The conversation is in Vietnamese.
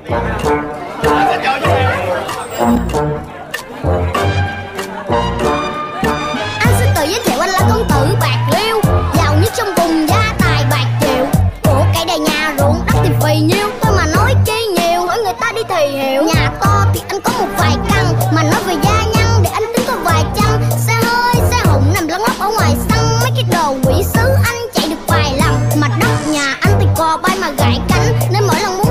Anh xin tự giới thiệu, anh là công tử Bạc Liêu, giàu nhất trong vùng, gia tài bạc triệu, của cải đầy nhà ruộng đất thì phì nhiêu. Thôi mà nói chi nhiều, hỏi người ta đi thì hiểu. Nhà to thì anh có một vài căn, mà nói về gia nhân để anh tính có vài trăm. Xe hơi xe hùng nằm lăn lóc ở ngoài sân, mấy cái đồ quỷ sứ anh chạy được vài lần. Mà đất nhà anh thì cò bay mà gãy cánh, nên mỗi lần muốn